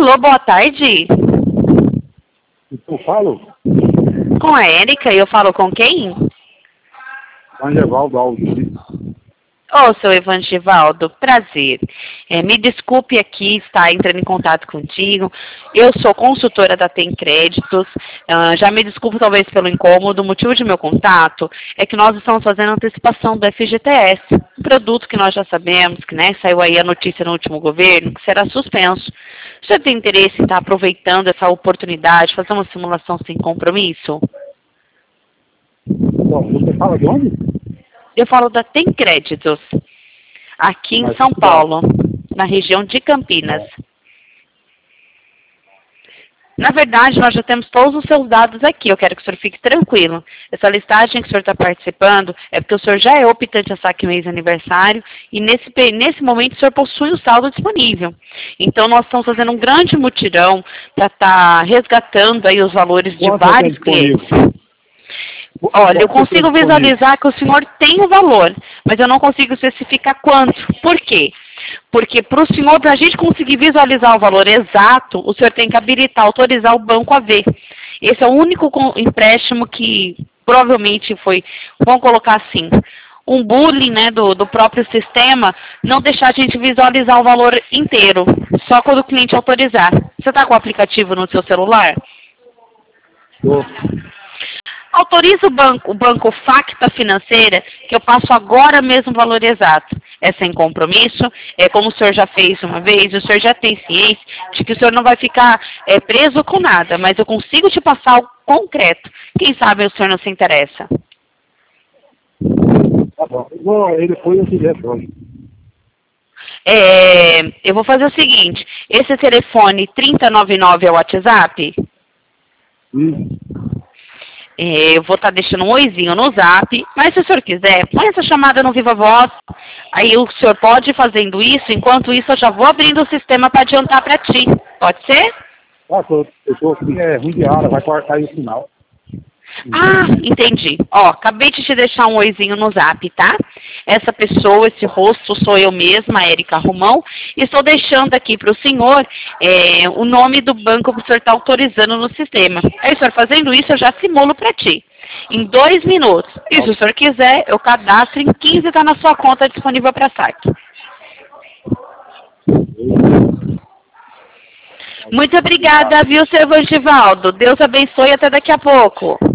Alô, boa tarde. Eu falo? Com a Érica, e eu falo com quem? Evangelvaldo Alves. Ô, seu Evangelvaldo, prazer. Me desculpe aqui estar entrando em contato contigo. Eu sou consultora da Tem Créditos. Já me desculpo talvez pelo incômodo. O motivo de meu contato é que nós estamos fazendo antecipação do FGTS, um produto que nós já sabemos, que saiu aí a notícia no último governo, que será suspenso. Você tem interesse em estar aproveitando essa oportunidade, fazer uma simulação sem compromisso? Bom, você fala de onde? Eu falo da Tem Créditos, aqui em Mas São que Paulo, na região de Campinas. Na verdade, nós já temos todos os seus dados aqui. Eu quero que o senhor fique tranquilo. Essa listagem que o senhor está participando é porque o senhor já é optante a saque mês aniversário e nesse momento o senhor possui o saldo disponível. Então, nós estamos fazendo um grande mutirão para estar resgatando aí os valores de vários clientes. Olha, eu consigo visualizar que o senhor tem o valor, mas eu não consigo especificar quanto. Por quê? Porque para o senhor, para a gente conseguir visualizar o valor exato, o senhor tem que habilitar, autorizar o banco a ver. Esse é o único empréstimo que provavelmente foi, vamos colocar assim, um bullying do próprio sistema, não deixar a gente visualizar o valor inteiro, só quando o cliente autorizar. Você está com o aplicativo no seu celular? Estou. Autoriza o banco Facta Financeira, que eu passo agora mesmo o valor exato. É sem compromisso, como o senhor já fez uma vez, o senhor já tem ciência de que o senhor não vai ficar preso com nada, mas eu consigo te passar o concreto. Quem sabe o senhor não se interessa. Tá bom. Depois eu te retorno. Eu vou fazer o seguinte, esse telefone 3099 é o WhatsApp? Eu vou estar deixando um oizinho no zap, mas se o senhor quiser, põe essa chamada no Viva Voz, aí o senhor pode ir fazendo isso, enquanto isso eu já vou abrindo o sistema para adiantar para ti. Pode ser? Eu estou aqui, é ruim de área, vai cortar aí o sinal. Ah, entendi. Ó, acabei de te deixar um oizinho no zap, tá? Essa pessoa, esse rosto sou eu mesma, Érica Romão, e estou deixando aqui para o senhor o nome do banco que o senhor está autorizando no sistema. Aí, o senhor fazendo isso, eu já simulo para ti. Em 2 minutos. E se o senhor quiser, eu cadastro em 15 está na sua conta disponível para saque. Muito obrigada, viu, seu Evangelvaldo? Deus abençoe e até daqui a pouco.